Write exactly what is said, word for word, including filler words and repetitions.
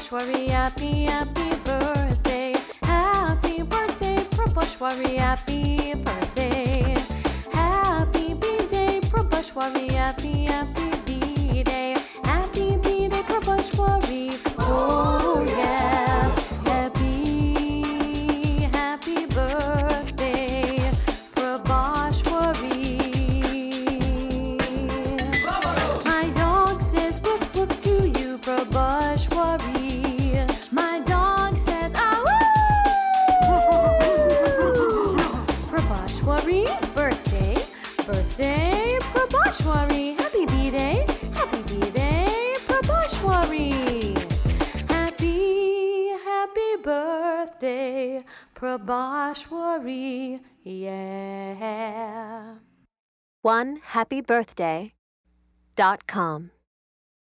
Prabhashwari, happy, happy birthday. Happy birthday, Prabhashwari, happy birthday. Happy B-Day, Prabhashwari, happy, happy B-Day. Happy B-Day, Prabhashwari, oh yeah. Happy, happy birthday, Prabhashwari. My dog says woof woof to you, Prabhashwari. My dog says ah woo. Prabhashwari, birthday, birthday, Prabhashwari. Happy B-Day, happy B-Day, Prabhashwari. Happy, happy birthday, Prabhashwari, yeah. one happy birthday dot com